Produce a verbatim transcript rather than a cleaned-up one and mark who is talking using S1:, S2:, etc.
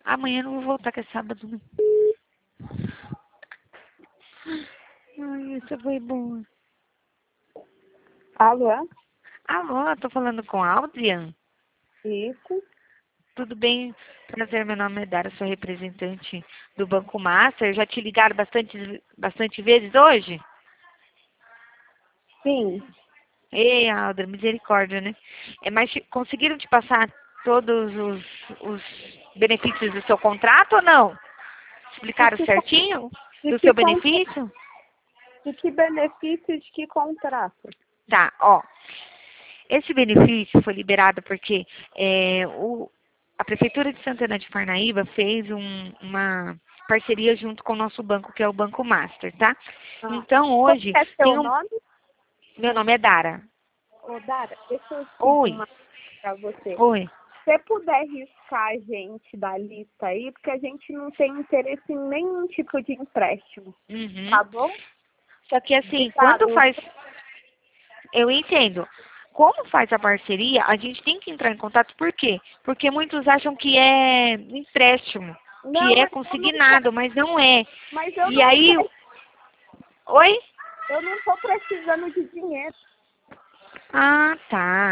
S1: Amanhã eu não vou voltar, que é sábado, né? Ai, essa foi boa.
S2: Alô?
S1: Alô, tô falando com a Adrian.
S2: Isso.
S1: Tudo bem? Prazer, meu nome é Dara, sou representante do Banco Master. Já te ligaram bastante, bastante vezes hoje?
S2: Sim.
S1: Ei, Aldra, misericórdia, né? É, mas te- conseguiram te passar todos os, os benefícios do seu contrato ou não?
S2: De
S1: Explicaram
S2: que,
S1: certinho
S2: de
S1: do
S2: que,
S1: seu
S2: con-
S1: benefício?
S2: de que benefício de que contrato?
S1: Tá, ó. Esse benefício foi liberado porque é, o, a Prefeitura de Santana de Parnaíba fez um- uma parceria junto com o nosso banco, que é o Banco Master, tá?
S2: Ah,
S1: Então,
S2: qual
S1: hoje,
S2: que é seu
S1: tem um...
S2: nome?
S1: Meu nome é Dara.
S2: Ô, Dara, deixa eu pedir
S1: Oi,
S2: uma coisa pra você.
S1: oi.
S2: Se você puder riscar a gente da lista aí, porque a gente não tem interesse em nenhum tipo de empréstimo,
S1: Uhum.
S2: tá bom?
S1: Só que assim, quando
S2: Obrigado.
S1: faz... Eu entendo. Como faz a parceria, a gente tem que entrar em contato, por quê? Porque muitos acham que é empréstimo, que
S2: Não,
S1: é
S2: mas eu não tô,
S1: consignado, mas não é.
S2: mas eu
S1: E
S2: não,
S1: aí...
S2: pre-
S1: Oi?
S2: eu não tô precisando de dinheiro.
S1: Ah, tá.